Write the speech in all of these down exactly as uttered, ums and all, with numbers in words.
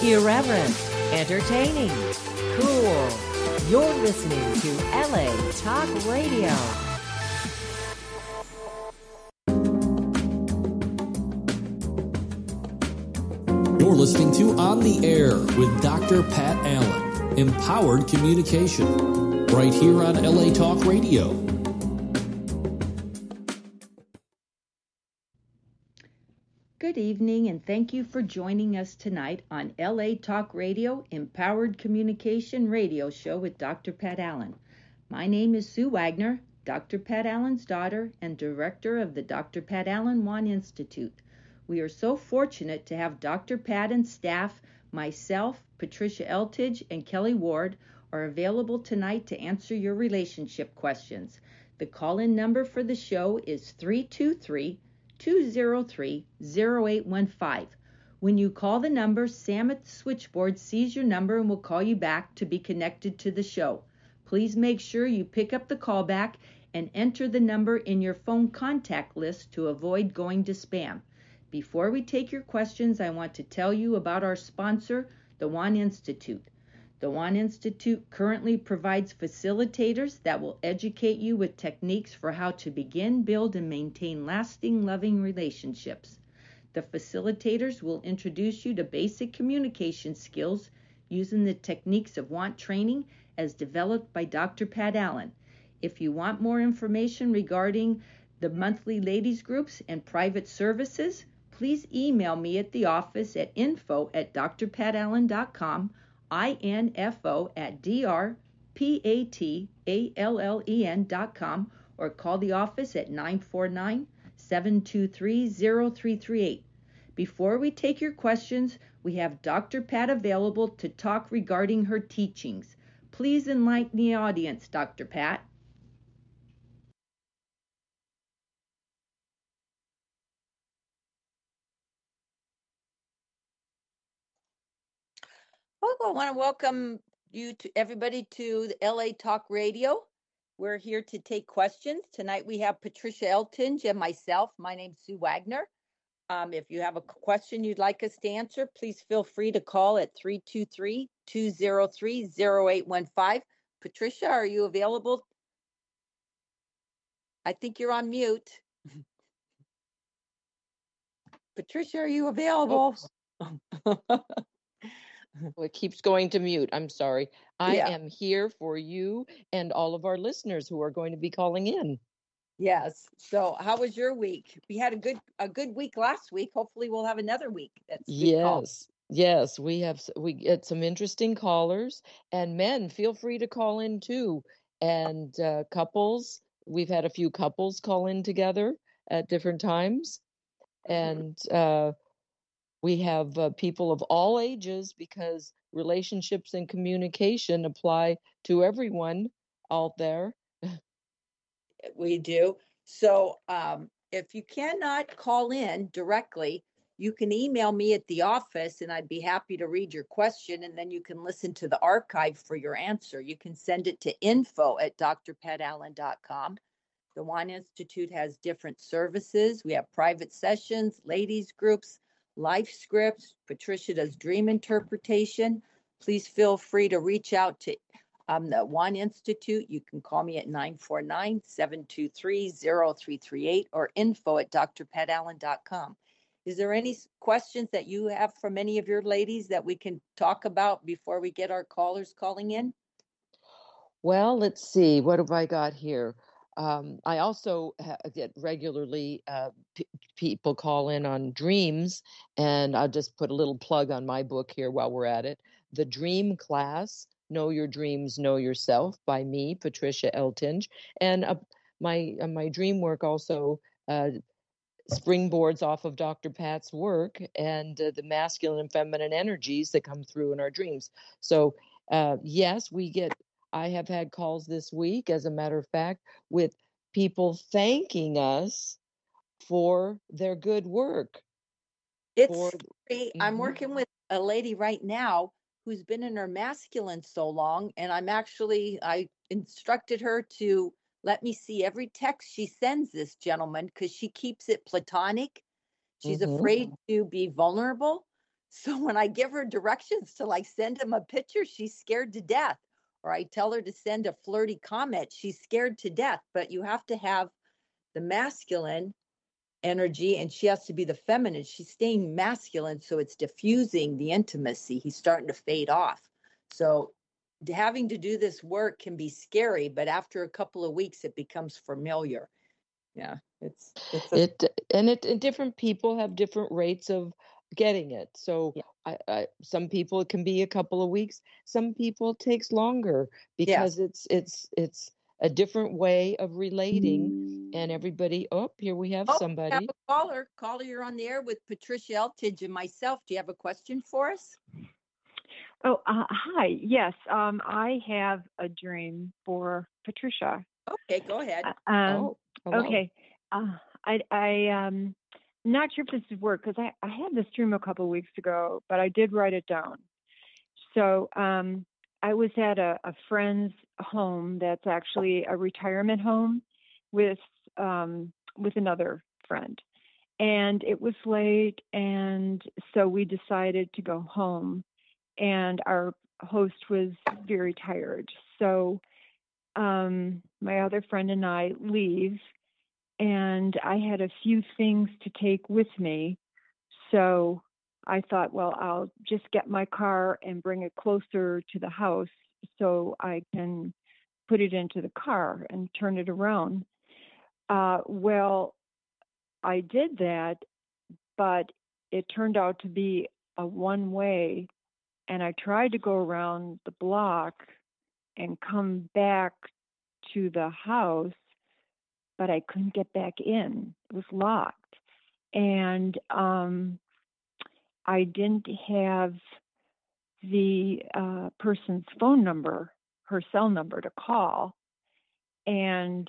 Irreverent, entertaining, cool. You're listening to L A Talk Radio. You're listening to On the Air with Doctor Pat Allen, Empowered Communication, right here on L A Talk Radio. Good evening, and thank you for joining us tonight on L A Talk Radio, Empowered Communication Radio Show with Doctor Pat Allen. My name is Sue Wagner, Doctor Pat Allen's daughter and director of the Doctor Pat Allen Wan Institute. We are so fortunate to have Doctor Pat and staff, myself, Patricia Eltidge, and Kelly Ward are available tonight to answer your relationship questions. The call-in number for the show is three two three, two zero three, zero eight one five. When you call the number, Sam at the switchboard sees your number and will call you back to be connected to the show. Please make sure you pick up the call back and enter the number in your phone contact list to avoid going to spam. Before we take your questions, I want to tell you about our sponsor, the Wan Institute. The Wan Institute currently provides facilitators that will educate you with techniques for how to begin, build, and maintain lasting, loving relationships. The facilitators will introduce you to basic communication skills using the techniques of Want Training as developed by Doctor Pat Allen. If you want more information regarding the monthly ladies groups and private services, please email me at the office at info at d r pat allen dot com, info at d r p a t a l l e n dot com, or call the office at nine four nine, seven two three, zero three three eight. Before we take your questions, we have Doctor Pat available to talk regarding her teachings. Please enlighten the audience, Doctor Pat. Well, I want to welcome you to everybody to the L A Talk Radio. We're here to take questions. Tonight we have Patricia Eltidge and myself. My name's Sue Wagner. Um, if you have a question you'd like us to answer, please feel free to call at three two three, two zero three, zero eight one five. Patricia, are you available? I think you're on mute. Patricia, are you available? Well, it keeps going to mute. I'm sorry. I Yeah. am here for you and all of our listeners who are going to be calling in. Yes. So how was your week? We had a good a good week last week. Hopefully we'll have another week. That's good call. Yes. Yes, we have s- we get some interesting callers, and men, feel free to call in too. And uh, couples, we've had a few couples call in together at different times. And uh, we have uh, people of all ages, because relationships and communication apply to everyone out there. We do. So um, if you cannot call in directly, you can email me at the office and I'd be happy to read your question, and then you can listen to the archive for your answer. You can send it to info at d r pat allen dot com. The Wan Institute has different services. We have private sessions, ladies groups, life scripts. Patricia does dream interpretation. Please feel free to reach out to um, the Wan Institute. You can call me at nine four nine, seven two three, zero three three eight or info at d r pat allen dot com. Is there any s- questions that you have from any of your ladies that we can talk about before we get our callers calling in? Well, let's see. What have I got here? Um, I also ha- get regularly uh, p- people call in on dreams, and I'll just put a little plug on my book here while we're at it. The Dream Class, Know Your Dreams, Know Yourself, by me, Patricia Eltidge. And uh, my uh, my dream work also uh, springboards off of Doctor Pat's work and uh, the masculine and feminine energies that come through in our dreams. So, uh, yes, we get, I have had calls this week, as a matter of fact, with people thanking us for their good work. It's For, scary. I'm Mhm. working with a lady right now who's been in her masculine so long, and I'm actually, I instructed her to let me see every text she sends this gentleman because she keeps it platonic. She's Mhm. afraid to be vulnerable. So when I give her directions to like send him a picture, she's scared to death. Or I tell her to send a flirty comment, she's scared to death. But you have to have the masculine energy and she has to be the feminine. She's staying masculine, so it's diffusing the intimacy. He's starting to fade off. So having to do this work can be scary, but after a couple of weeks it becomes familiar. Yeah, it's it's a, It and it and different people have different rates of getting it. So yeah. I, I some people it can be a couple of weeks. Some people it takes longer because Yes. it's it's it's a different way of relating. And everybody, oh, here we have Oh, we have somebody. a caller. Caller, you're on the air with Patricia Eltidge and myself. Do you have a question for us? Oh, uh, hi. Yes, um, I have a dream for Patricia. Okay, go ahead. Uh, um, Oh, hello. okay. Uh, I, I, um, not sure if this would work because I, I had this dream a couple of weeks ago, but I did write it down. So, um, I was at a, a friend's home that's actually a retirement home with, um, with another friend. And it was late, and so we decided to go home. And our host was very tired. So um, my other friend and I leave, and I had a few things to take with me. So I thought, well, I'll just get my car and bring it closer to the house so I can put it into the car and turn it around. Uh, well, I did that, but it turned out to be a one-way. And I tried to go around the block and come back to the house, but I couldn't get back in. It was locked. And um, I didn't have the uh, person's phone number, her cell number to call. And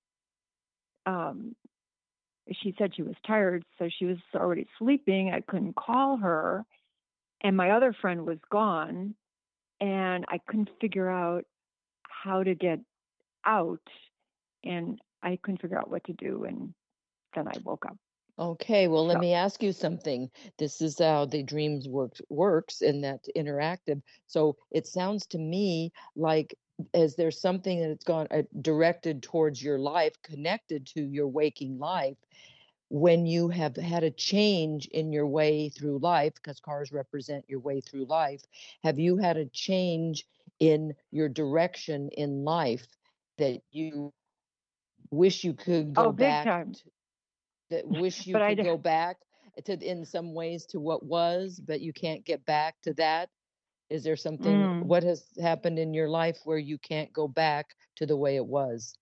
um, she said she was tired, so she was already sleeping. I couldn't call her. And my other friend was gone. And I couldn't figure out how to get out, and I couldn't figure out what to do, and then I woke up. Okay, well, let So- me ask you something. This is how the dreams works works in that interactive. So it sounds to me like as there's something that's gone uh, directed towards your life, connected to your waking life, when you have had a change in your way through life, because cars represent your way through life, have you had a change in your direction in life that you wish you could go Oh, big back time. to, that wish you But I could d- go back to in some ways to what was, but you can't get back to that? Is there something, Mm. what has happened in your life where you can't go back to the way it was?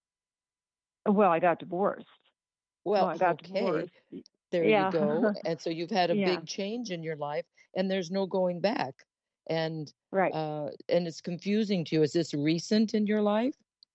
Well, I got divorced. Well, Well, I got okay, divorced. there you Yeah. go. And so you've had a Yeah. big change in your life and there's no going back. And Right. uh and it's confusing to you. Is this recent in your life?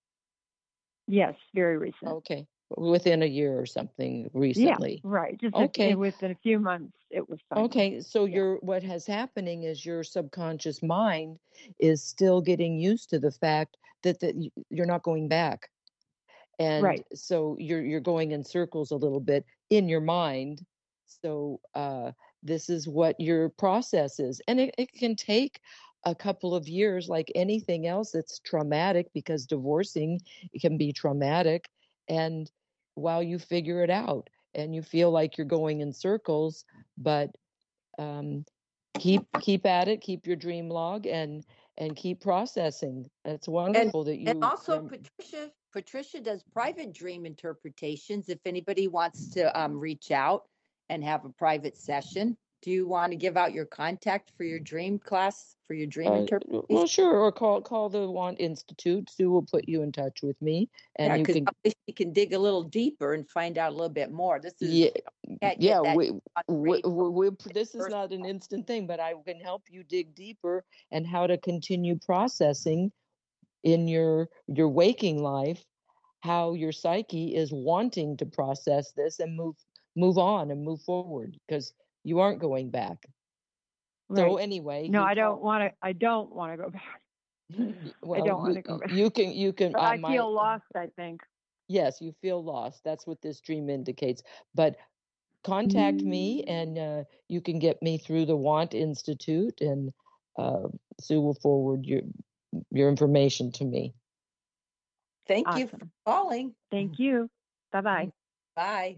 Yes, very recent. Okay. Within a year or something recently. Yeah, right. Just Okay. a, within a few months, it was fine. Okay, so Yeah. your what has happening is your subconscious mind is still getting used to the fact that that y- you're not going back. And Right. so you're you're going in circles a little bit in your mind. So uh this is what your process is. And it, it can take a couple of years like anything else that's traumatic, because divorcing it can be traumatic. And while you figure it out and you feel like you're going in circles, but um keep keep at it, keep your dream log, and and keep processing. It's And wonderful that and you also rem- Patricia Patricia does private dream interpretations if anybody wants to um, reach out and have a private session. Do you want to give out your contact for your dream class, for your dream Uh, interpretation? well, sure, or call call the Want Institute. Sue will put you in touch with me, and Yeah, you because can. you can dig a little deeper and find out a little bit more. This is Yeah, can't yeah. get that We, on we, radio we, we this is first. not an instant thing, but I can help you dig deeper and how to continue processing in your your waking life, how your psyche is wanting to process this and move move on and move forward, because you aren't going back. So Right. anyway, No, you I don't call. want to. I don't want to go back. I Well, don't want you to go back. you can you can But I I might. feel lost, I think. Yes, you feel lost. That's what this dream indicates. But contact me, and uh, you can get me through the Want Institute, and uh, Sue will forward your your information to me. Thank Awesome. you for calling. Thank you. Bye-bye. Bye.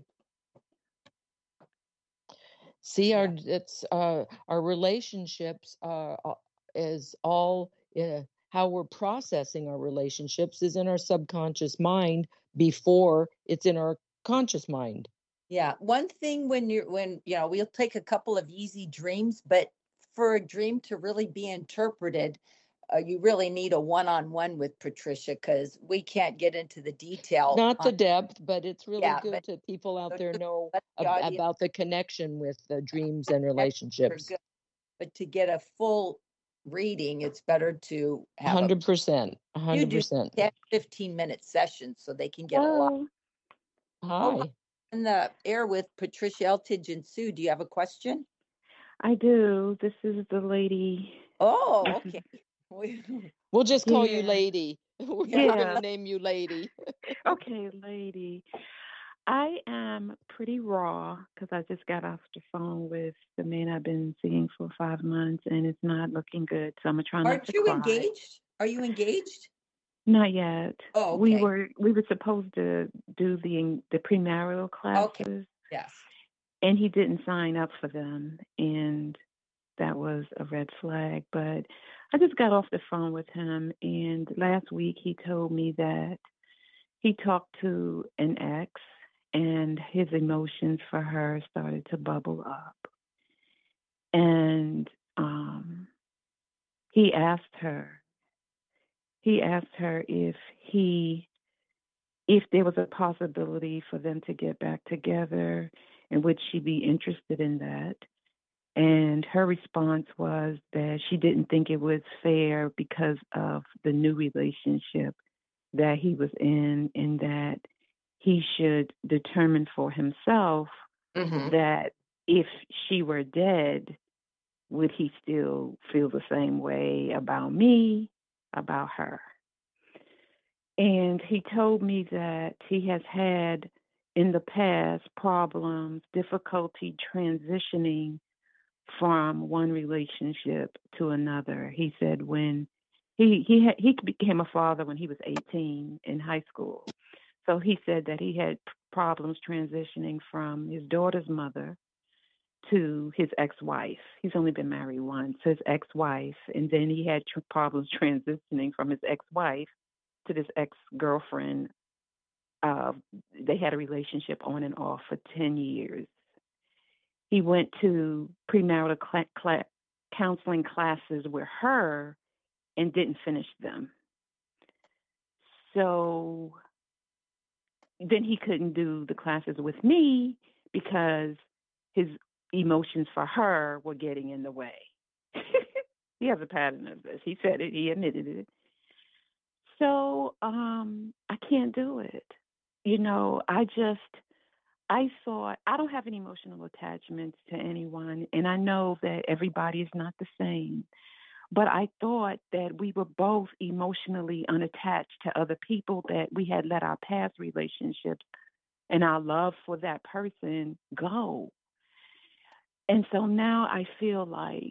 See, our it's uh, our relationships uh, is all uh, how we're processing our relationships is in our subconscious mind before it's in our conscious mind. Yeah. One thing when you're, when, you know, we'll take a couple of easy dreams, but for a dream to really be interpreted, uh, you really need a one-on-one with Patricia, because we can't get into the detail. Not the on, depth, but it's really Yeah, good but- to people out there know let the ab- audience- about the connection with the dreams and relationships. good. But to get a full reading, it's better to have one hundred percent. one you hundred do percent. ten, fifteen minute sessions so they can get a lot. Hello. Hi. In the air with Patricia Eltidge and Sue. Do you have a question? I do. This is the lady. Oh, This okay. We- We'll just call you Yeah. Lady. We're Yeah. not going to name you Lady. Okay, lady. I am pretty raw because I just got off the phone with the man I've been seeing for five months, and it's not looking good. So I'm gonna try not Aren't to you cry. engaged? Are you engaged? Not yet. Oh, We okay. were we were supposed to do the the premarital classes, Yes. and he didn't sign up for them, and that was a red flag. But I just got off the phone with him, and last week he told me that he talked to an ex, and his emotions for her started to bubble up. And um, he asked her, he asked her if he, if there was a possibility for them to get back together, and would she be interested in that? And her response was that she didn't think it was fair because of the new relationship that he was in, and that he should determine for himself Mm-hmm. that if she were dead, would he still feel the same way about me, about her? And he told me that he has had in the past problems, difficulty transitioning from one relationship to another. He said when he he had, he became a father when he was eighteen in high school. So he said that he had problems transitioning from his daughter's mother to his ex-wife. He's only been married once, his ex-wife, and then he had tr- problems transitioning from his ex-wife to this ex-girlfriend. Uh, they had a relationship on and off for ten years. He went to premarital cl- cl- counseling classes with her and didn't finish them. So then he couldn't do the classes with me because his emotions for her were getting in the way. He has a pattern of this. He said it. He admitted it. So um, I can't do it. You know, I just, I thought, I don't have any emotional attachments to anyone, and I know that everybody is not the same. But I thought that we were both emotionally unattached to other people, that we had let our past relationships and our love for that person go. And so now I feel like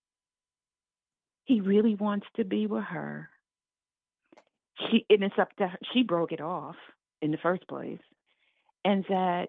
he really wants to be with her. She, and it's up to her. She broke it off in the first place. And that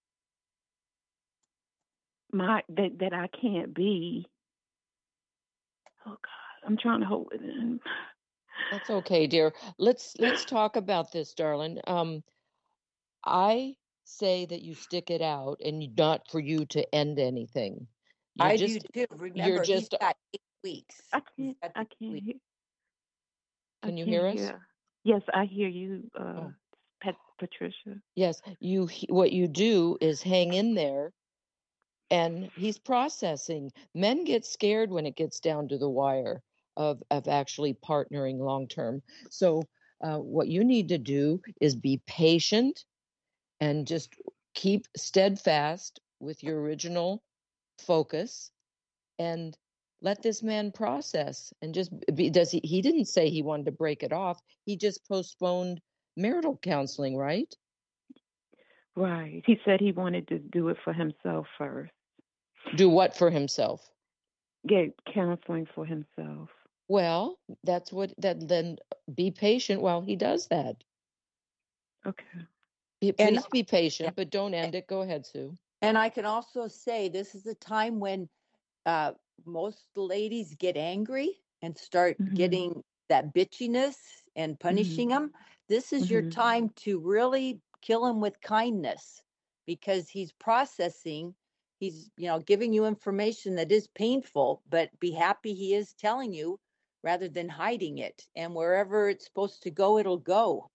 my that, that I can't be. Oh God, I'm trying to hold it in. That's okay, dear. Let's let's talk about this, darling. Um, I say that you stick it out, and you- not for you to end anything. You I just, do too. Remember, just- he's got eight weeks. I He's can't. got I eight can't weeks. hear. Can I you can't hear us? hear. Yes, I hear you, uh, Oh. Pat, Patricia. Yes, you. he- What you do is hang in there, and he's processing. Men get scared when it gets down to the wire of of actually partnering long term. So uh, what you need to do is be patient and just keep steadfast with your original focus, and let this man process, and just be, does he he didn't say he wanted to break it off. He just postponed marital counseling, right? Right. He said he wanted to do it for himself first. Do what for himself? Get counseling for himself. Well, that's what that then be patient while he does that. Okay. Be- And- Please be patient, but don't end it. Go ahead, Sue. And I can also say this is a time when uh, most ladies get angry and start Mhm. getting that bitchiness and punishing them. This is your Mhm. time to really kill him with kindness, because he's processing. He's, you know, giving you information that is painful, but be happy he is telling you rather than hiding it. And wherever it's supposed to go, it'll go.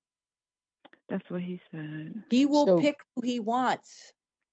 That's what he said. He will So- pick who he wants.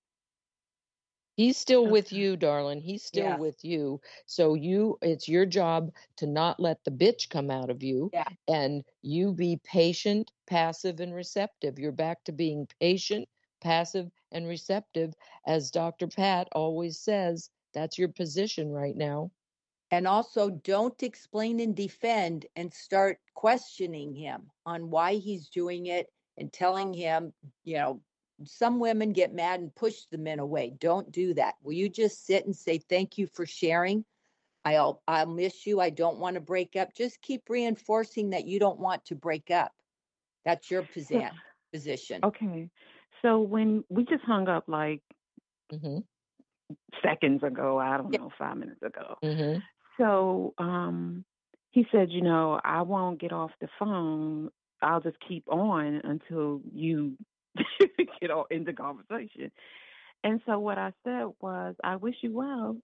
He's still with Okay. you, darling. He's still Yeah. with you. So you, it's your job to not let the bitch come out of you, Yeah. and you be patient, passive, and receptive. You're back to being patient, passive, and receptive. As Doctor Pat always says, that's your position right now. And also, don't explain and defend and start questioning him on why he's doing it and telling him, you know, some women get mad and push the men away. Don't do that. Will you just sit and say, thank you for sharing? I'll, I'll miss you. I don't want to break up. Just keep reinforcing that you don't want to break up. That's your posi- position. Okay. So when we just hung up like Mm-hmm. seconds ago, I don't Yeah. know, five minutes ago. Mm-hmm. So um, he said, you know, I won't get off the phone. I'll just keep on until you get all in the conversation. And so what I said was, I wish you well.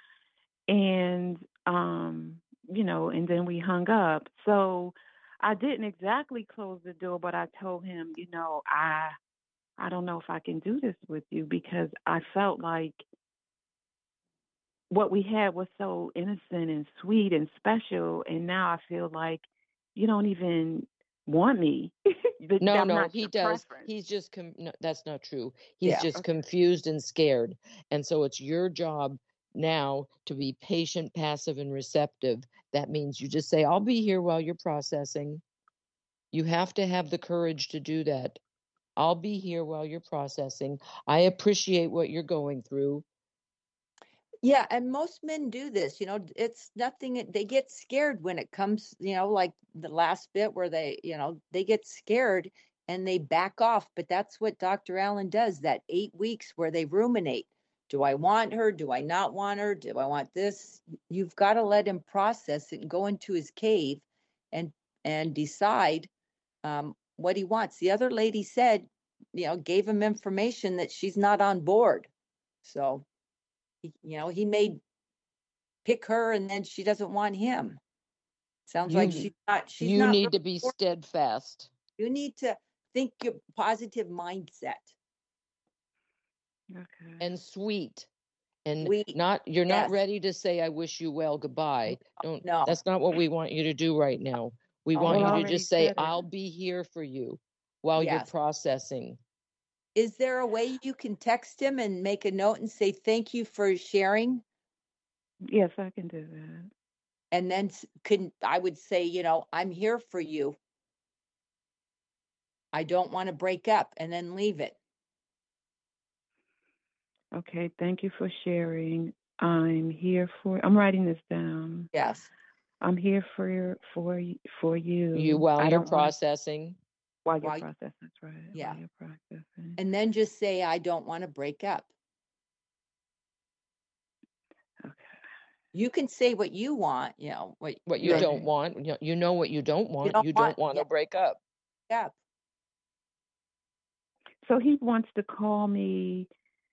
And, um, you know, and then we hung up. So I didn't exactly close the door, but I told him, you know, I, I don't know if I can do this with you, because I felt like what we had was so innocent and sweet and special, and now I feel like you don't even want me. That No, I'm no, not he your does. preference. He's just, com- no, that's not true. He's Yeah. just Okay. confused and scared. And so it's your job now to be patient, passive, and receptive. That means you just say, I'll be here while you're processing. You have to have the courage to do that. I'll be here while you're processing. I appreciate what you're going through. Yeah, and most men do this. You know, it's nothing. They get scared when it comes, you know, like the last bit where they, you know, they get scared and they back off. But that's what Doctor Allen does, that eight weeks where they ruminate. Do I want her? Do I not want her? Do I want this? You've got to let him process it and go into his cave and and decide um, what he wants. The other lady said, you know, gave him information that she's not on board. So, he, you know, he may pick her and then she doesn't want him. Sounds You- like she's not, she's you not need really to be for- steadfast. You need to think your positive mindset. Okay. And sweet. And Sweet, not you're not yes. ready to say I wish you well goodbye. Don't No. That's not what we want you to do right now. We Oh, want well, I you to already just say said it. I'll be here for you while you're Yes. processing. Is there a way you can text him and make a note and say thank you for sharing? Yes, I can do that. And then s- can I would say, you know, I'm here for you. I don't want to break up, and then leave it. Okay. Thank you for sharing. I'm here for. I'm writing this down. Yes. I'm here for your for y- for you. You while I you're don't wanna- processing. while you're while- processing. That's right. Yeah. While you're processing. And then just say, I don't want to break up. Okay. You can say what you want, you know, what, What you Right. don't want. You know, you know what you don't want. don't You want- don't want to yeah. break up. yeah. So he wants to call me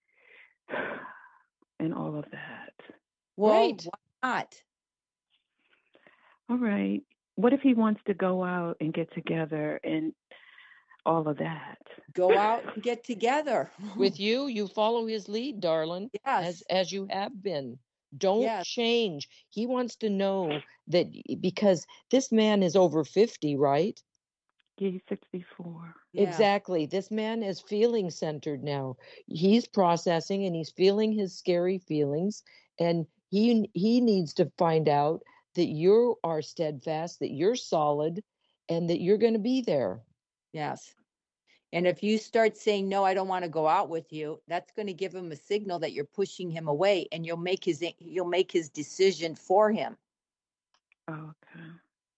and all of that. Well, Right. why not? All right. What if he wants to go out and get together and all of that? Go out and get together. With you, you follow his lead, darling, yes. as as you have been. Don't Yes. change. He wants to know that because this man is over fifty, right? Yeah, he's sixty-four. Yeah. Exactly. This man is feeling centered now. He's processing and he's feeling his scary feelings, and he he needs to find out that you are steadfast, that you're solid, and that you're going to be there. Yes. And if you start saying, no, I don't want to go out with you, that's going to give him a signal that you're pushing him away, and you'll make his you'll make his decision for him. Okay.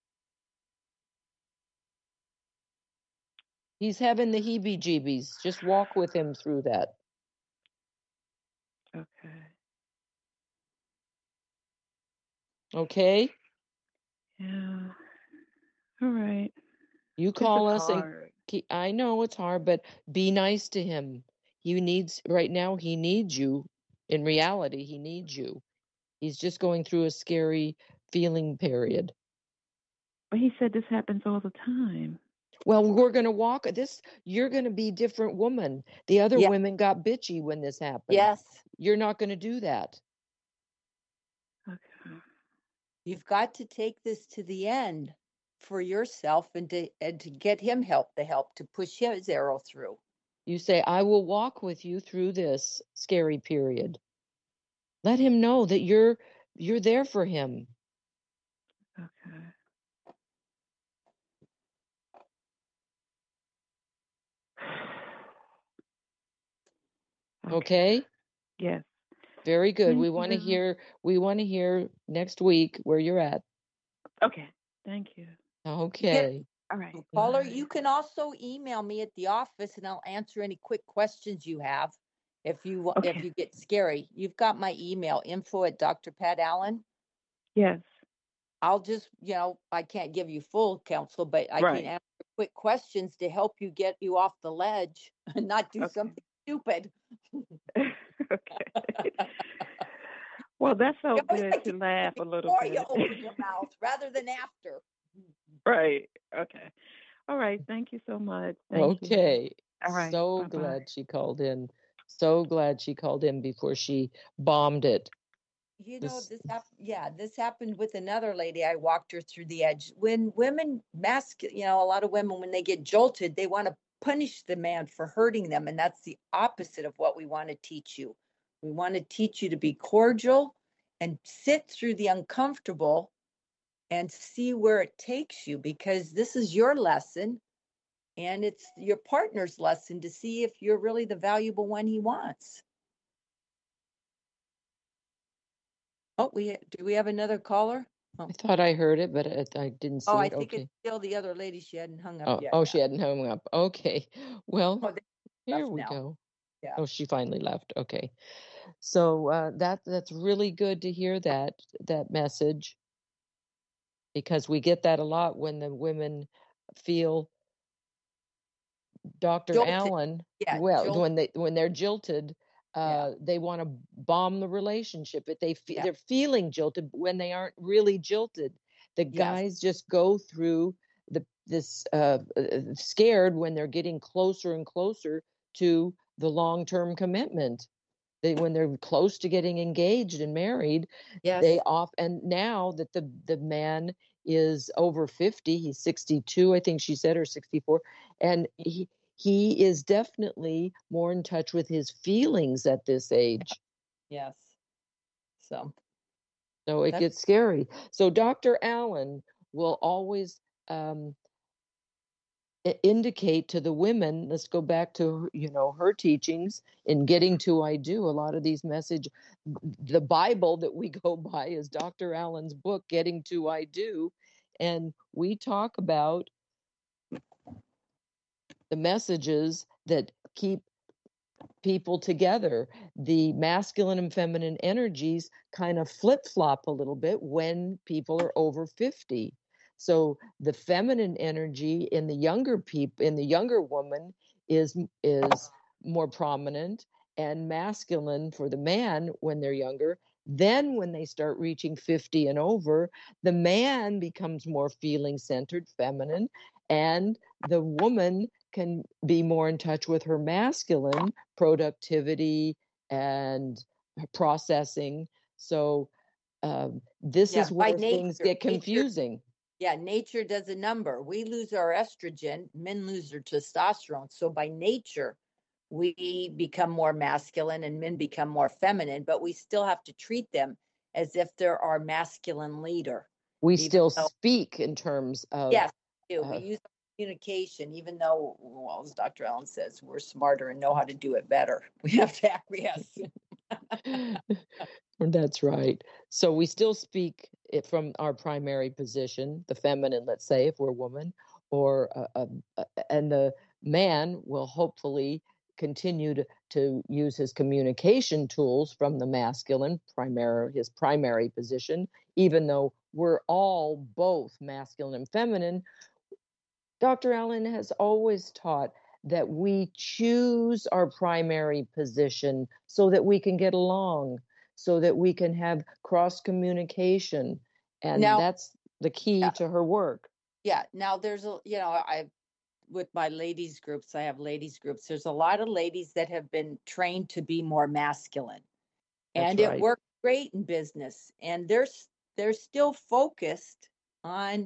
He's having the heebie-jeebies. Just walk with him through that. Okay. Okay? Yeah. All right. You call This is us and hard. keep, I know it's hard, but be nice to him. He needs, right now, he needs you. In reality, he needs you. He's just going through a scary feeling period. But he said this happens all the time. Well, we're going to walk this. You're going to be a different woman. The other Yeah. women got bitchy when this happened. Yes. You're not going to do that. Okay. You've got to take this to the end for yourself, and to and to get him help, the help to push his arrow through. You say, I will walk with you through this scary period. Let him know that you're you're there for him. Okay. Okay? Yes. Very good. Thank we want to you. hear we want to hear next week where you're at. Okay. Thank you. Okay. All right. Caller, Bye. you can also email me at the office, and I'll answer any quick questions you have. If you wa- Okay. if you get scary, you've got my email, info at Doctor Pat Allen. Yes. I'll just, you know, I can't give you full counsel, but I Right. can answer quick questions to help you get you off the ledge and not do Okay. something stupid. Okay. Well, that felt You always good like to to laugh a little Before bit. you open your mouth rather than after. Right. Okay. All right. Thank you so much. Thank you. Okay. All right. So Bye-bye. glad she called in. So glad she called in before she bombed it. You know, This, this happened. Yeah, this happened with another lady. I walked her through the edge. When women mask, you know, a lot of women, when they get jolted, they want to punish the man for hurting them. And that's the opposite of what we want to teach you. We want to teach you to be cordial and sit through the uncomfortable and see where it takes you, because this is your lesson and it's your partner's lesson to see if you're really the valuable one he wants. Oh, we do we have another caller? Oh, I thought I heard it, but I, I didn't see oh I it. think Okay. it's still the other lady. She hadn't hung up Oh, yet. oh, she hadn't hung up. Okay. Well, Oh, they here left we now. go. Yeah. Oh, she finally left. Okay. So uh, that that's really good to hear that that message, because we get that a lot when the women feel Doctor Jolted. Allen. Yeah, Well, jolted. when they when they're jilted, uh, Yeah. they want to bomb the relationship. But they fe- Yeah. they're feeling jilted when they aren't really jilted. The Yes. guys just go through the this uh, uh, scared when they're getting closer and closer to the long term commitment. They when they're close to getting engaged and married, Yes. they off and now that the the man is over fifty, he's sixty-two, I think she said, or sixty-four, and he he is definitely more in touch with his feelings at this age. Yes. So So it that's gets scary. So Doctor Allen will always um, i- indicate to the women, let's go back to, you know, her teachings in Getting to I Do. A lot of these message, the Bible that we go by is Doctor Allen's book, Getting to I Do. And we talk about the messages that keep people together. The masculine and feminine energies kind of flip flop a little bit when people are over fifty. So the feminine energy in the younger people, in the younger woman, is is more prominent, and masculine for the man when they're younger. Then when they start reaching fifty and over, the man becomes more feeling centered, feminine, and the woman can be more in touch with her masculine productivity and processing. So um, this yeah, is by where things nature. get Nature. confusing. Yeah, nature does a number. We lose our estrogen, men lose their testosterone. So by nature, we become more masculine and men become more feminine, but we still have to treat them as if they're our masculine leader. We Even still though, speak in terms of yes, we do. We uh, use our communication, even though, well, as Doctor Allen says, we're smarter and know how to do it better. We have to acquiesce. That's right. So we still speak it from our primary position, the feminine, let's say, if we're a woman, or uh, uh, uh, and the man will hopefully continue to, to use his communication tools from the masculine, primary, his primary position, even though we're all both masculine and feminine. Doctor Allen has always taught that we choose our primary position so that we can get along, so that we can have cross communication. And Now, that's the key yeah, to her work. yeah. Now there's a, you know, I, with my ladies groups, I have ladies groups. There's a lot of ladies that have been trained to be more masculine, That's and right. it works great in business. And they're, they're still focused on,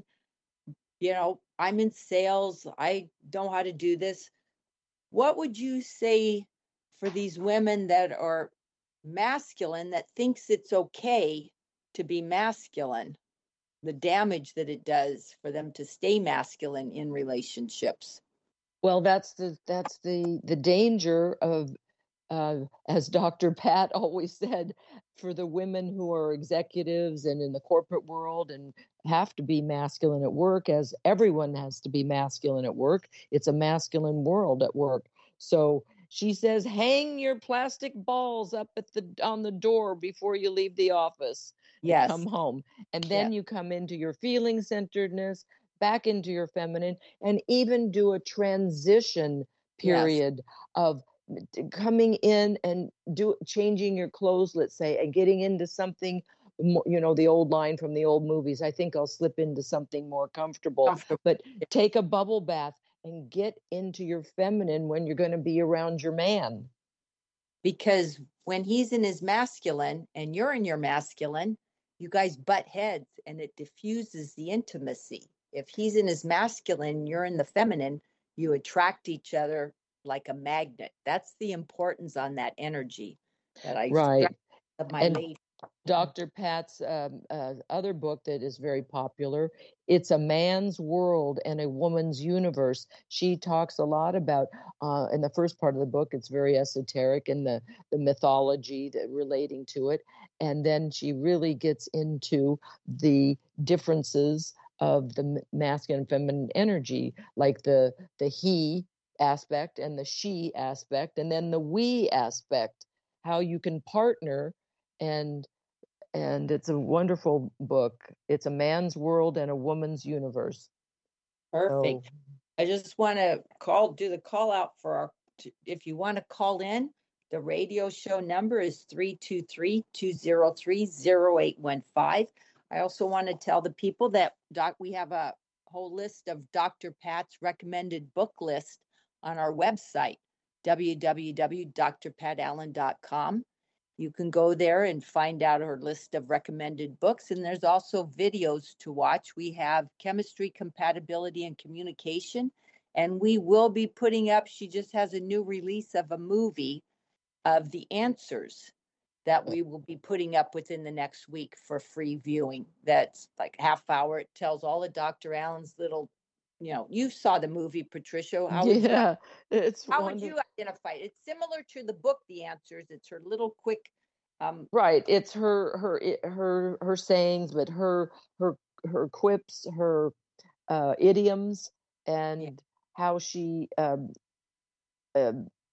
you know, I'm in sales. I know how to do this. What would you say for these women that are masculine, that thinks it's okay to be masculine, the damage that it does for them to stay masculine in relationships? Well, that's the that's the the danger of, uh, as Doctor Pat always said, for the women who are executives and in the corporate world and have to be masculine at work, as everyone has to be masculine at work. It's a masculine world at work. So she says, hang your plastic balls up at the on the door before you leave the office to Yes. come home. And then Yeah. you come into your feeling centeredness, back into your feminine, and even do a transition period yes. of coming in and do changing your clothes, let's say, and getting into something, you know, the old line from the old movies, I think I'll slip into something more comfortable, comfortable. But take a bubble bath and get into your feminine when you're going to be around your man. Because when he's in his masculine and you're in your masculine, you guys butt heads and it diffuses the intimacy. If he's in his masculine, you're in the feminine, you attract each other like a magnet. That's the importance on that energy that I right of my and lady. Doctor Pat's um, uh, other book that is very popular, It's a Man's World and a Woman's Universe. She talks a lot about, uh, in the first part of the book, it's very esoteric and the, the mythology that relating to it. And then she really gets into the differences of the masculine and feminine energy, like the, the he aspect and the she aspect, and then the we aspect, how you can partner. And And it's a wonderful book. It's a man's world and a woman's universe. Perfect. So, I just want to call, do the call out for our, if you want to call in, the radio show number is three two three, two zero three, zero eight one five. I also want to tell the people that doc, we have a whole list of Doctor Pat's recommended book list on our website, w w w dot d r pat allen dot com. You can go there and find out her list of recommended books. And there's also videos to watch. We have Chemistry, Compatibility, and Communication. And we will be putting up, she just has a new release of a movie of the answers that we will be putting up within the next week for free viewing. That's like half hour. It tells all of Doctor Allen's little, you know, you saw the movie, Patricia. How would yeah, you, it's how wonderful. would you identify it? It's similar to the book, The Answers. It's her little quick. Um, right. It's her, her, her, her sayings, but her, her, her quips, her uh, idioms, and yeah. how she um, uh,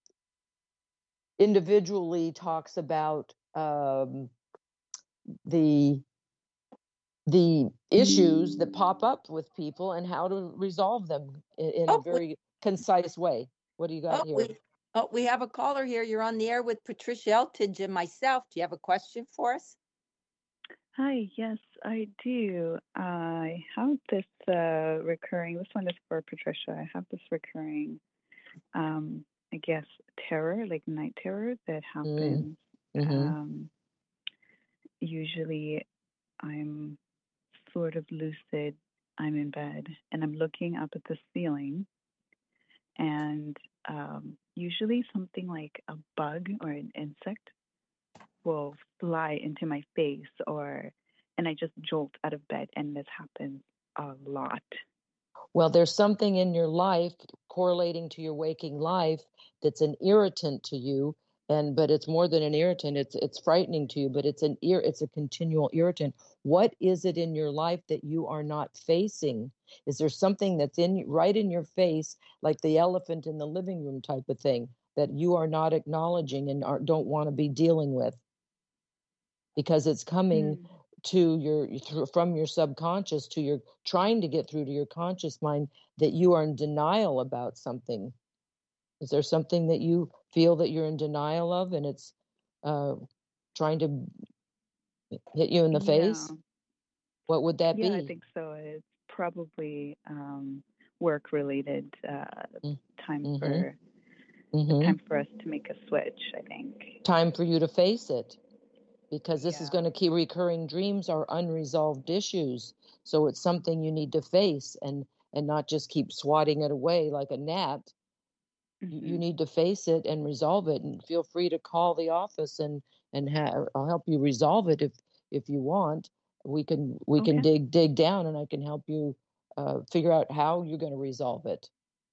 individually talks about um, the the issues that pop up with people and how to resolve them in, in oh, a very we, concise way. What do you got oh, here? We, oh, we have a caller here. You're on the air with Patricia Eltidge and myself. Do you have a question for us? Hi, yes, I do. I have this uh, recurring, this one is for Patricia. I have this recurring, um, I guess, terror, like night terror that happens. Mm-hmm. Um, usually I'm sort of lucid, I'm in bed, and I'm looking up at the ceiling. And um, usually something like a bug or an insect will fly into my face, or and I just jolt out of bed, and this happens a lot. Well, there's something in your life correlating to your waking life that's an irritant to you, and but it's more than an irritant. It's it's frightening to you, but it's an ir- it's a continual irritant. What is it in your life that you are not facing? Is there something that's in right in your face, like the elephant in the living room type of thing, that you are not acknowledging and are, don't want to be dealing with? Because it's coming Mm. to your through- from your subconscious to your trying to get through to your conscious mind that you are in denial about something. Is there something that you feel that you're in denial of, and it's uh, trying to hit you in the Yeah. face? What would that Yeah, I be? think so. It's probably um, work related. Uh, Mm, time Mm-hmm. for Mm-hmm. time for us to make a switch, I think. Time for you to face it, because this is Yeah. going to keep recurring dreams are unresolved issues. So it's something you need to face and and not just keep swatting it away like a gnat. You, you hmm need to face it and resolve it, and feel free to call the office and and ha- I'll help you resolve it if if you want. We can we can Okay. dig dig down, and I can help you uh, figure out how you're going to resolve it.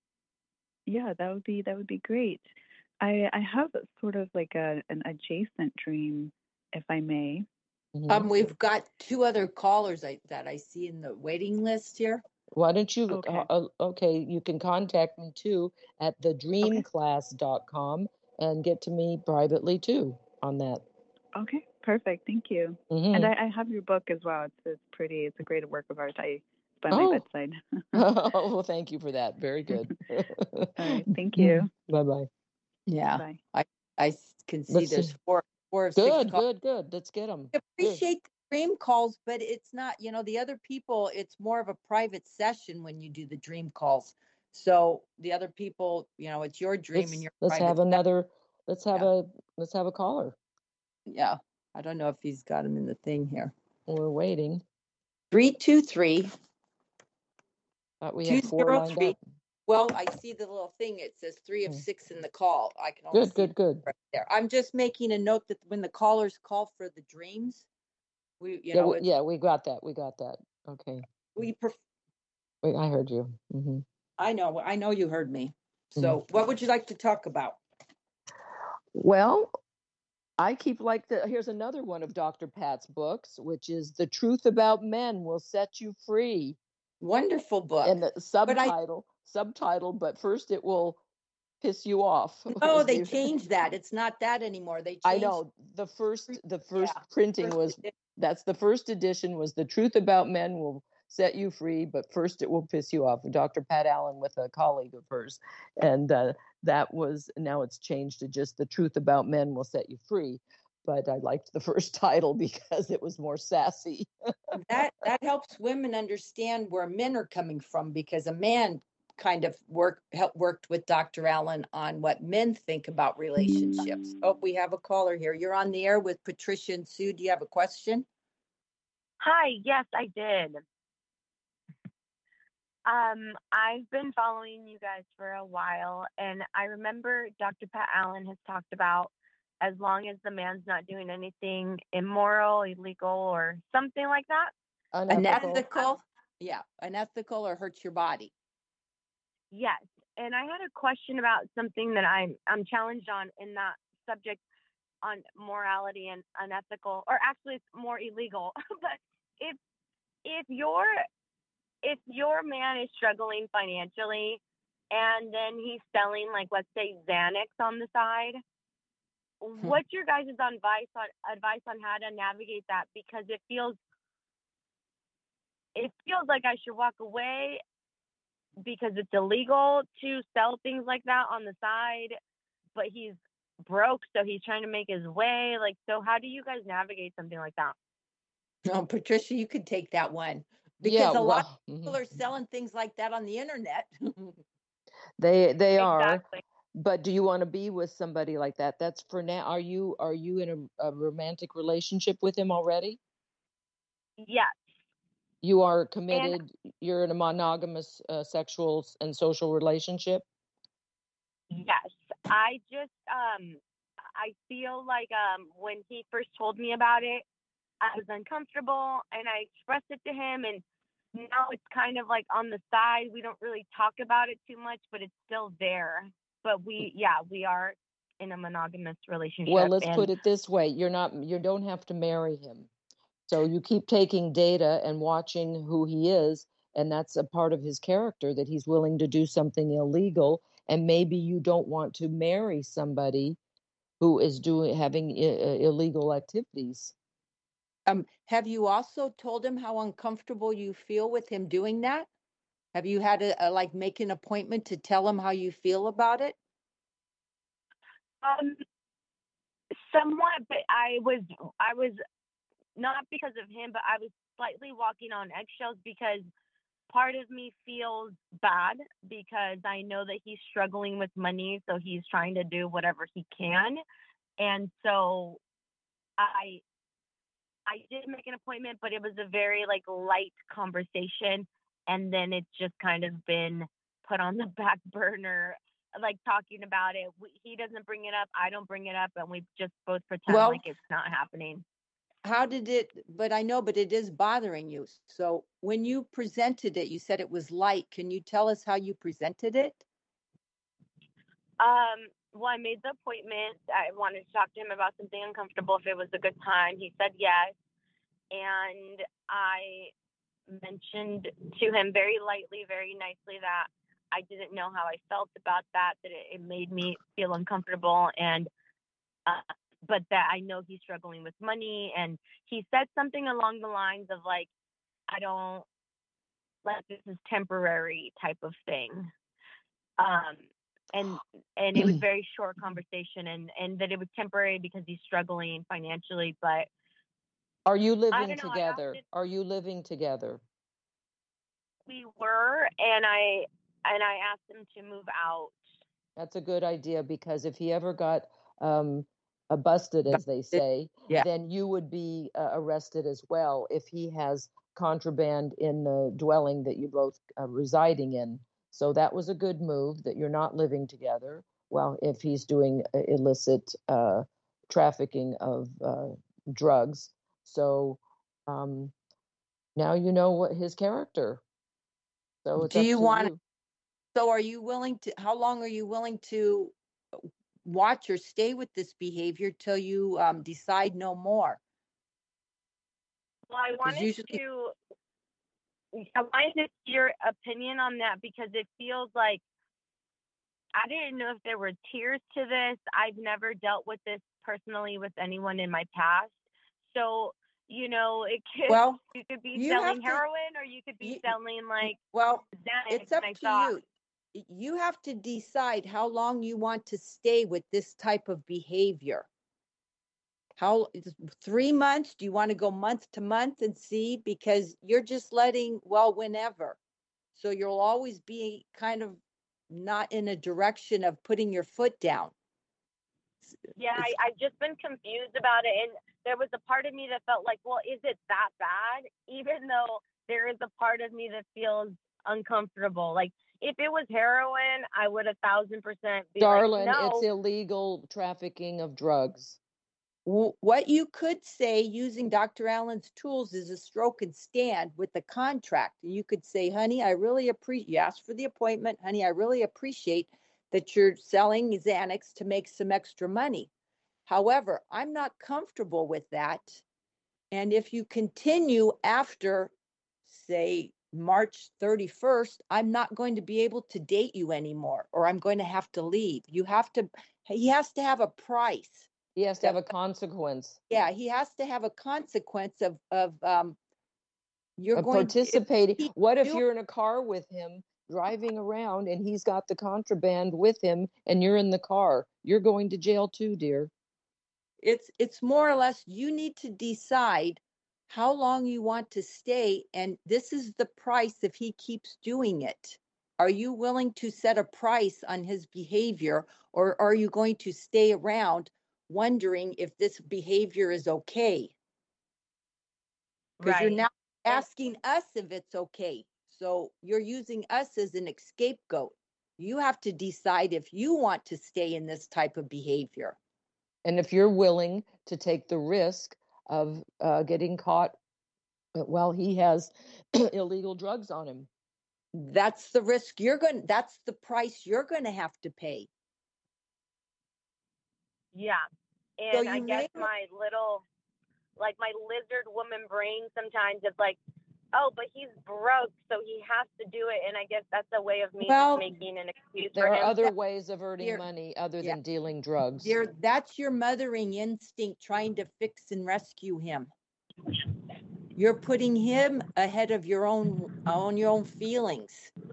Yeah, that would be that would be great. I I have a sort of like a an adjacent dream, if I may. Mhm. Um, we've got two other callers I, that I see in the waiting list here. Why don't you? Okay. Uh, uh, okay, you can contact me too at the dream Okay. class dot com and get to me privately too on that. Okay. Perfect. Thank you. hmm And I, I have your book as well. It's it's pretty. It's a great work of art. I it's by my Oh, bedside. oh, well, thank you for that. Very good. All right. Thank you. Bye bye. Yeah, Bye. I I can see Let's there's see. four four or six Good, calls. good, good. Let's get them. I appreciate the dream calls, but it's not, you know, the other people, it's more of a private session when you do the dream calls. So the other people, you know, it's your dream and Let's your let's private have session. another. Let's have Yeah. a let's have a caller. Yeah. I don't know if he's got him in the thing here. We're waiting. three two three, Thought we two had four zero lined three. up. Well, I see the little thing. It says three of Hmm. six in the call. I can only Good, see good, good. right there. I'm just making a note that when the callers call for the dreams, we, you Yeah, know, we, it's yeah, we got that. We got that. Okay. we. Pref- Wait, I heard you. hmm I know, I know you heard me. Mm. So, what would you like to talk about? Well, I keep like the. Here's another one of Doctor Pat's books, which is "The Truth About Men Will Set You Free," Wonderful book. and the But I subtitle subtitle. But first, it will piss you off. no, was they the- changed that. It's not that anymore. They I changed. know the first the first Yeah, printing first was edition. that's the first edition was "The Truth About Men Will Set You Free," but first it will piss you off. Doctor Pat Allen with a colleague of hers, and uh, that was now it's changed to just "The Truth About Men Will Set You Free." But I liked the first title because it was more sassy. That that helps women understand where men are coming from, because a man kind of worked helped worked with Doctor Allen on what men think about relationships. Oh, we have a caller here. You're on the air with Patricia and Sue. Do you have a question? Hi, yes, I did. Um, I've been following you guys for a while, and I remember Doctor Pat Allen has talked about as long as the man's not doing anything immoral, illegal, or something like that. Unethical. Unethical? Yeah, unethical or hurts your body. Yes, and I had a question about something that I'm I'm challenged on in that subject on morality and unethical, or actually it's more illegal. But if if your if your man is struggling financially and then he's selling, like, let's say Xanax on the side, what's your guys' advice on advice on how to navigate that? Because it feels it feels like I should walk away because it's illegal to sell things like that on the side, but he's broke, so he's trying to make his way. Like, so how do you guys navigate something like that? No, Patricia, you could take that one, because Yeah, a lot of well, people are selling things like that on the internet. they they are. Exactly. But do you want to be with somebody like that? That's for now. Are you are you in a, a romantic relationship with him already? Yes. You are And committed. You're in a monogamous uh, sexual s- and social relationship. yes, I just um I feel like um when he first told me about it, I was uncomfortable, and I expressed it to him, and now it's kind of like on the side. We don't really talk about it too much, but it's still there. But we, yeah, we are in a monogamous relationship. Well, let's and put it this way. You're not, you don't have to marry him. So you keep taking data and watching who he is, and that's a part of his character, that he's willing to do something illegal, and maybe you don't want to marry somebody who is doing having I- illegal activities. Um, have you also told him how uncomfortable you feel with him doing that? Have you had to uh, like make an appointment to tell him how you feel about it? Um, somewhat, but I was, I was not because of him, but I was slightly walking on eggshells because part of me feels bad because I know that he's struggling with money, so he's trying to do whatever he can, and so I, I did make an appointment, but it was a very like light conversation, and then it's just kind of been put on the back burner. Like talking about it, we, he doesn't bring it up, I don't bring it up, and we just both pretend Well, like it's not happening. How did it, but I know, but it is bothering you. So when you presented it, you said it was light. Can you tell us how you presented it? Um, well, I made the appointment. I wanted to talk to him about something uncomfortable if it was a good time. He said yes. And I mentioned to him very lightly, very nicely that I didn't know how I felt about that, that it, it made me feel uncomfortable. And, uh, but that I know he's struggling with money. And he said something along the lines of like, I don't, like, this is temporary type of thing. Um, and and it was very short conversation, and and that it was temporary because he's struggling financially. But are you I living don't know, I together? often, Are you living together? we were, and I and I asked him to move out. That's a good idea, because if he ever got um, uh, busted, as they say, Yeah. then you would be uh, arrested as well if he has contraband in the dwelling that you're both uh, residing in. So that was a good move, that you're not living together. Well, if he's doing uh, illicit uh, trafficking of uh, drugs. So um, now you know what his character. So it's Do up you to want, you. so are you willing to, how long are you willing to watch or stay with this behavior till you um, decide no more? Well, I wanted usually, to, I wanted to see your opinion on that because it feels like I didn't know if there were tiers to this. I've never dealt with this personally with anyone in my past. So, you know, it could, well, you could be you selling have to, heroin or you could be you, selling like well, Xanax. it's up And I to thought, you. You have to decide how long you want to stay with this type of behavior. How, three months? Do you want to go month to month and see? Because you're just letting, well, whenever. So you'll always be kind of not in a direction of putting your foot down. yeah, It's, I, I've just been confused about it. And there was a part of me that felt like, well, is it that bad? Even though there is a part of me that feels uncomfortable. Like if it was heroin, I would a thousand percent be Darling, like, no. it's illegal trafficking of drugs. what you could say using Doctor Allen's tools is a stroke and stand with the contract. You could say, honey, I really appreciate, you asked for the appointment. Honey, I really appreciate that you're selling Xanax to make some extra money. However, I'm not comfortable with that. And if you continue after, say, March thirty-first, I'm not going to be able to date you anymore, or I'm going to have to leave. You have to, he has to have a price. He has to have a consequence. Yeah, he has to have a consequence of, of um, you're of going participating. to, What if do, you're in a car with him driving around and he's got the contraband with him and you're in the car? You're going to jail too, dear. It's it's more or less you need to decide how long you want to stay, and this is the price if he keeps doing it. Are you willing to set a price on his behavior, or are you going to stay around wondering if this behavior is okay? Because Right. you're now asking us if it's okay. So you're using us as an scapegoat. You have to decide if you want to stay in this type of behavior. And if you're willing to take the risk of uh, getting caught Well, he has illegal drugs on him. That's the risk you're going, that's the price you're going to have to pay. Yeah. So And I you guess may, my little, like my lizard woman brain sometimes it's like, oh, but he's broke, so he has to do it. And I guess that's a way of me well, just making an excuse There for are him. other ways of earning Dear- money other yeah. than dealing drugs. Dear, that's your mothering instinct trying to fix and rescue him. You're putting him ahead of your own, on your own feelings.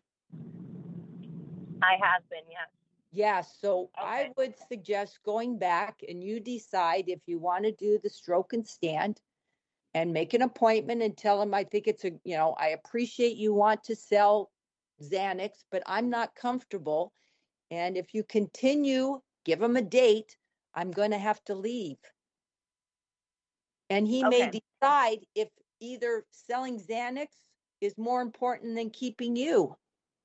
I have been, yes. Yeah, so Okay. I would suggest going back and you decide if you want to do the stroke and stand and make an appointment and tell him, I think it's a, you know, I appreciate you want to sell Xanax, but I'm not comfortable. And if you continue, give him a date, I'm going to have to leave. And he may Okay. decide if either selling Xanax is more important than keeping you.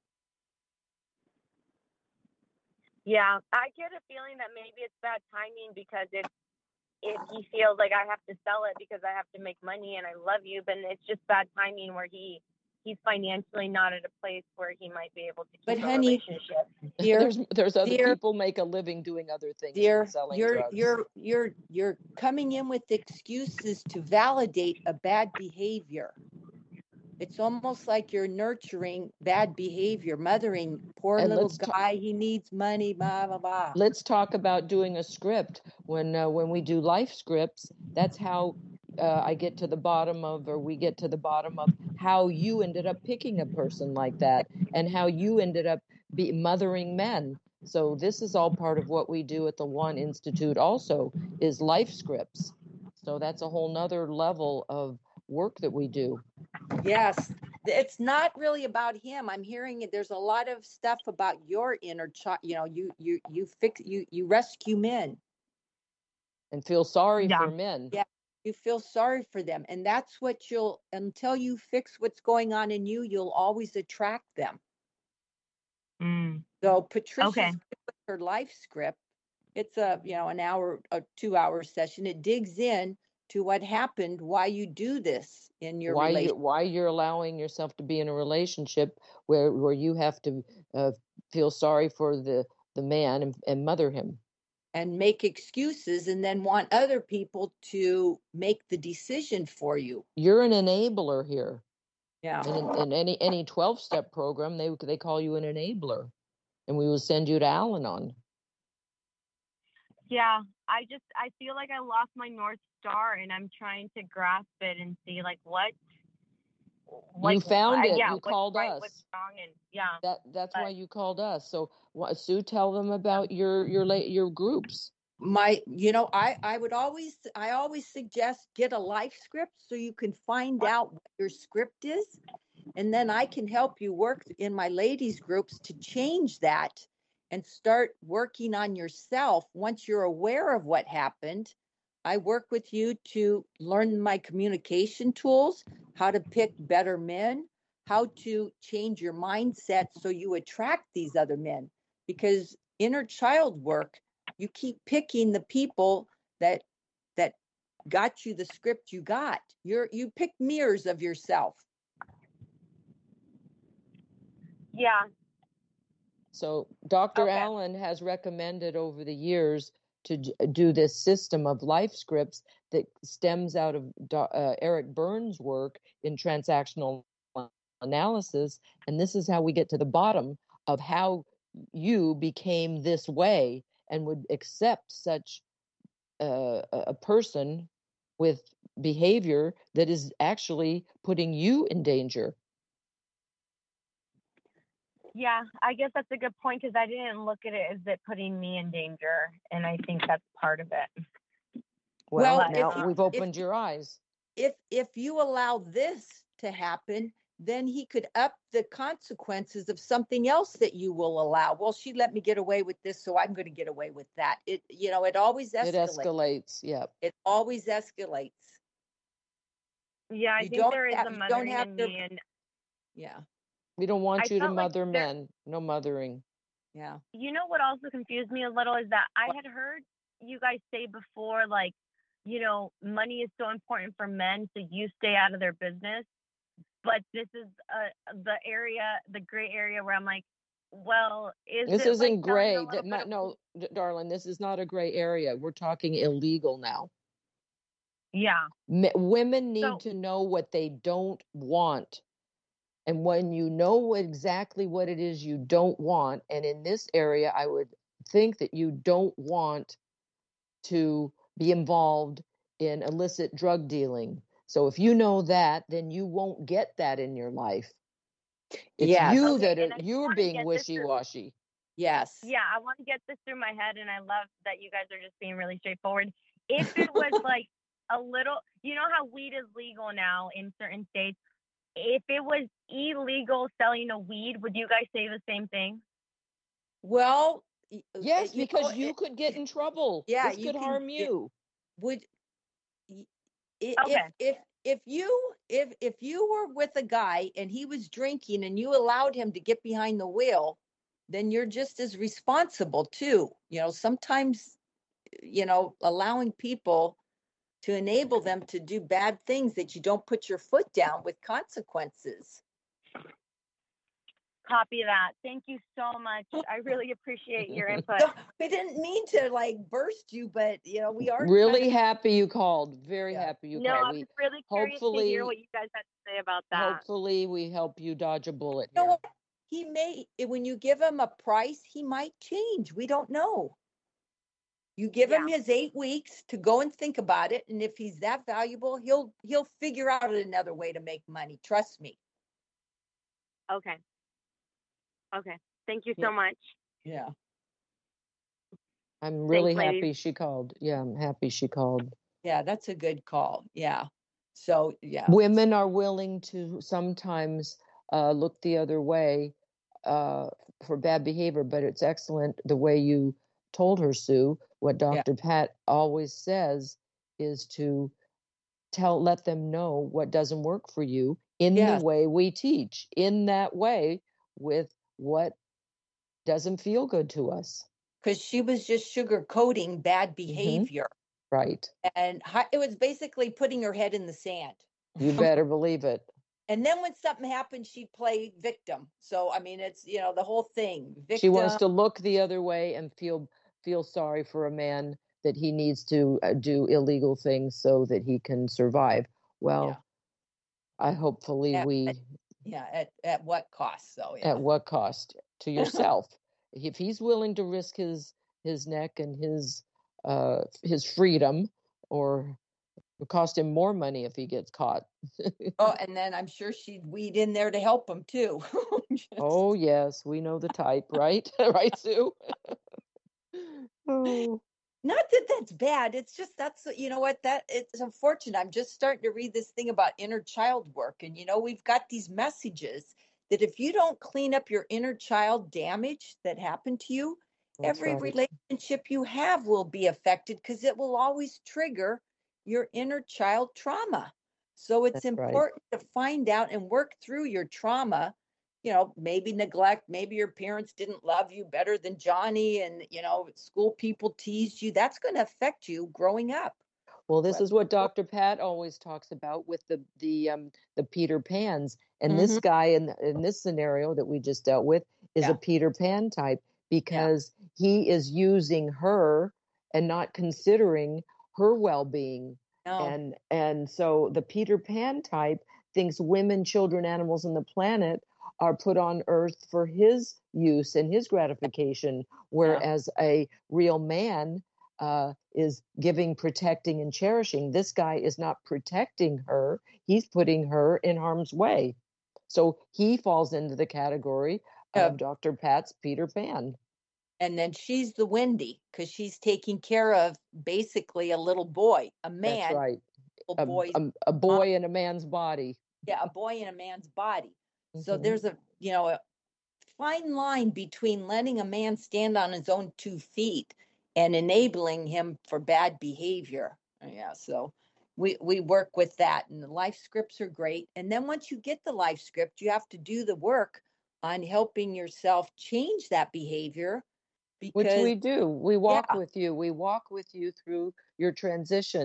Yeah, I get a feeling that maybe it's bad timing because if if he feels like I have to sell it because I have to make money and I love you, then it's just bad timing where he he's financially not at a place where he might be able to keep But a honey, relationship. Dear, there's there's other dear, people make a living doing other things dear, than selling you're drugs. you're you're you're coming in with excuses to validate a bad behavior. It's almost like you're nurturing bad behavior, mothering poor And little let's ta- guy. He needs money, blah blah blah. Let's talk about doing a script. When uh, when we do life scripts, that's how uh, I get to the bottom of, or we get to the bottom of how you ended up picking a person like that, and how you ended up be mothering men. So this is all part of what we do at the One Institute. Also, is life scripts. So that's a whole nother level of work that we do. Yes, it's not really about him. I'm hearing it. There's a lot of stuff about your inner child. You know, you you you fix you you rescue men. And feel sorry Yeah. for men. Yeah, you feel sorry for them, and that's what you'll, until you fix what's going on in you, you'll always attract them. Mm. So Patricia's Okay. good with her life script. It's a, you know, an hour, a two hour session. It digs in to what happened, why you do this in your why you relationship, why you're allowing yourself to be in a relationship where where you have to uh, feel sorry for the the man and, and mother him. and make excuses, and then want other people to make the decision for you. You're an enabler here. Yeah. And in, in any any twelve step program, they they call you an enabler, and we will send you to Al-Anon. Yeah, I just I feel like I lost my North Star and I'm trying to grasp it and see like what like, you found uh, it. yeah, You what's called right, us. what's wrong, and yeah. That that's But- why you called us. So wha- Sue, tell them about your your la- your groups. My, you know, I, I would always, I always suggest get a life script so you can find out what your script is. And then I can help you work in my ladies groups to change that and start working on yourself. Once you're aware of what happened, I work with you to learn my communication tools, how to pick better men, how to change your mindset so you attract these other men. Because inner child work, you keep picking the people that that got you the script you got. You're you pick mirrors of yourself. Yeah. So Doctor Okay. Allen has recommended over the years to d- do this system of life scripts that stems out of Do- uh, Eric Burns' work in transactional analysis. And this is how we get to the bottom of how you became this way and would accept such uh, a a person with behavior that is actually putting you in danger. Yeah, I guess that's a good point because I didn't look at it as it putting me in danger, and I think that's part of it. Well, Well, now if you- we've opened if- your eyes. If if you allow this to happen, then he could up the consequences of something else that you will allow. Well, she let me get away with this, so I'm going to get away with that. It, you know, it always escalates. It escalates. Yeah. It always escalates. Yeah, I You think don't there is have- a you don't mothering have in to- me, and Yeah, We don't want I you to felt like mother there- men. No mothering. yeah. you know what also confused me a little is that I What? had heard you guys say before, like you know, money is so important for men, so you stay out of their business. But this is uh, the area, the gray area where I'm like, well, is This it isn't like selling a gray. little That bit my, of? no, d- darling, this is not a gray area. We're talking illegal now. Yeah. M- women need So to know what they don't want. And when you know exactly what it is you don't want, and in this area, I would think that you don't want to be involved in illicit drug dealing. So if you know that, then you won't get that in your life. It's Yes. you okay, that are and I you're want to being get this through. wishy-washy. Yes. Yeah, I want to get this through my head, and I love that you guys are just being really straightforward. If it was like a little, you know how weed is legal now in certain states. If it was illegal selling a weed, would you guys say the same thing? Well, y- uh, Yes, you because know, you it- could get in trouble. yeah, This you could can. harm It you. would y- i- Okay. if if if you if if you were with a guy and he was drinking and you allowed him to get behind the wheel, then you're just as responsible too. You know, sometimes, you know, allowing people to enable them to do bad things that you don't put your foot down with consequences. Copy that. Thank you so much. I really appreciate your input. So we didn't mean to like burst you, but you know, we are Really kind of, happy you called. Very yeah. happy you No, called. I We was really curious to hopefully hear what you guys had to say about that. hopefully we help you dodge a bullet You know here. what? He may, when you give him a price, he might change. We don't know. You give him Yeah. his eight weeks to go and think about it, and if he's that valuable, he'll he'll figure out another way to make money. Trust me. Okay. Okay. Thank you Yeah. so much. Yeah. I'm really Thanks, happy ladies. she called. Yeah, I'm happy she called. Yeah, that's a good call. Yeah. So yeah. Women are willing to sometimes uh, look the other way uh, for bad behavior, but it's excellent the way you told her, Sue. What Doctor Pat always says is to tell, let them know what doesn't work for you in Yes. the way we teach, in that way with what doesn't feel good to us. Because she was just sugarcoating bad Mm-hmm. behavior. Right. And hi- it was basically putting her head in the sand. You better believe it. And then when something happened, she'd play victim. So I mean, it's, you know, the whole thing. Victim. She wants to look the other way and feel feel sorry for a man that he needs to uh, do illegal things so that he can survive. Well, Yeah. I hopefully At- we at- yeah. At at what cost? So yeah. at what cost to yourself? If he's willing to risk his his neck and his uh his freedom, or it cost him more money if he gets caught. Oh, and then I'm sure she'd weed in there to help him too. Just- Oh yes, we know the type, right? Right, Sue? Oh. Not that that's bad. It's just that's, you know what, that it's unfortunate. I'm just starting to read this thing about inner child work. And, you know, we've got these messages that if you don't clean up your inner child damage that happened to you, That's every right. relationship you have will be affected because it will always trigger your inner child trauma. So it's That's right. important to find out and work through your trauma. You know, maybe neglect, maybe your parents didn't love you better than Johnny, and, you know, school people teased you. That's going to affect you growing up. Well, this Well, is what Doctor Pat always talks about with the the um the Peter Pans. And this Mhm. guy in in this scenario that we just dealt with is Yeah. a Peter Pan type because he is using her and not considering her well-being. No. And and so the Peter Pan type thinks women, children, animals, and the planet are put on earth for his use and his gratification, whereas a real man uh, is giving, protecting, and cherishing. This guy is not protecting her. He's putting her in harm's way. So he falls into the category Yeah. of Doctor Pat's Peter Pan. And then she's the Wendy because she's taking care of basically a little boy, a man. That's right. Little A, boy's a, a boy in a man's body. yeah, a boy in a man's body. So Mhm. there's a, you know, a fine line between letting a man stand on his own two feet and enabling him for bad behavior. Yeah, so we we work with that, and the life scripts are great. And then once you get the life script, you have to do the work on helping yourself change that behavior. Which Because we do. We walk yeah, with you. We walk with you through your transition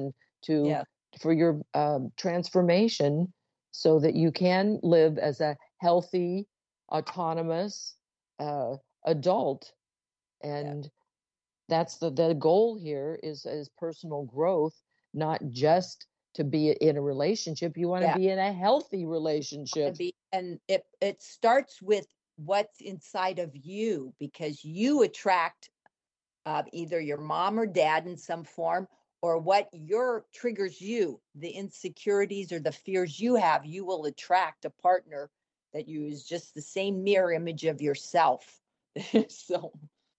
to Yeah. for your um, transformation, so that you can live as a healthy, autonomous uh, adult. And Yeah. that's the the goal here is is personal growth, not just to be in a relationship. You want to Yeah. be in a healthy And relationship. be and it it starts with what's inside of you, because you attract uh, either your mom or dad in some form, or what your triggers you, the insecurities or the fears you have, you will attract a partner that you is just the same mirror image of yourself. So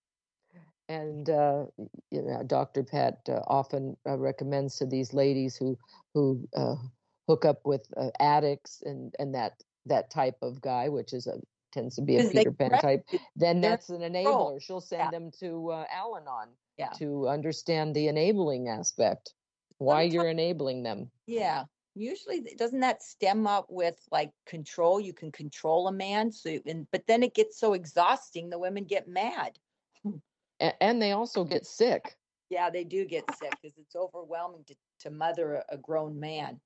And uh, you know, Doctor Pat uh, often uh, recommends to these ladies who who uh, hook up with uh, addicts and and that that type of guy, which is a tends to be a because they Peter Pan correct type, you, then they're that's an in control. enabler. She'll Yeah, send them to uh, Al-Anon yeah. to understand the enabling aspect, why Sometimes, you're enabling them. yeah. Usually, th- doesn't that stem up with like control? You can control a man, so and but then it gets so exhausting, the women get mad. A- and they also get sick. Yeah, they do get sick because it's overwhelming to, to mother a, a grown man.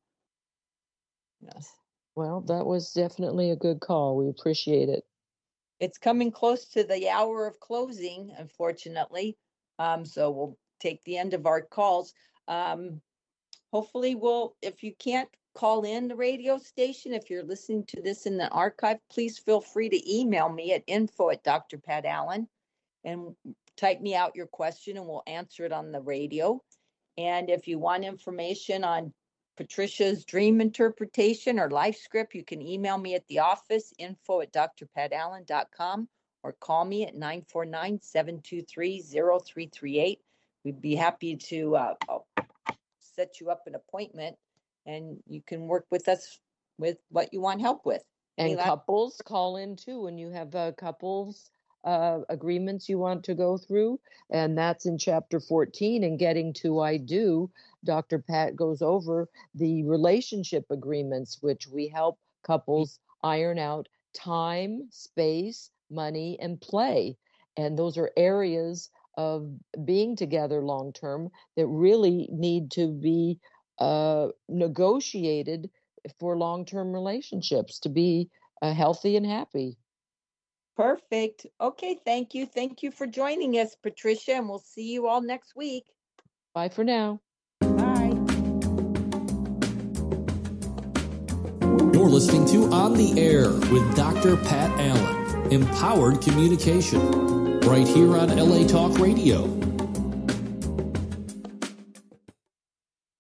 Yes. Well, that was definitely a good call. We appreciate it. It's coming close to the hour of closing, unfortunately. Um, so we'll take the end of our calls. Um, hopefully we'll, if you can't call in the radio station, if you're listening to this in the archive, please feel free to email me at info at Doctor Pat Allen and type me out your question and we'll answer it on the radio. And if you want information on Patricia's dream interpretation or life script, you can email me at the office, info at d r pat allen dot com, or call me at nine four nine, seven two three, zero three three eight. We'd be happy to uh, set you up an appointment and you can work with us with what you want help with. And Mila? couples call in too when you have uh, couples uh, agreements you want to go through. And that's in chapter fourteen. And getting to I do, Doctor Pat goes over the relationship agreements, which we help couples iron out: time, space, money, and play. And those are areas of being together long term that really need to be uh, negotiated for long-term relationships to be uh, healthy and happy. Perfect. Okay, thank you. Thank you for joining us, Patricia, and we'll see you all next week. Bye for now. Bye. You're listening to On the Air with Doctor Pat Allen, Empowered Communication, right here on L A Talk Radio.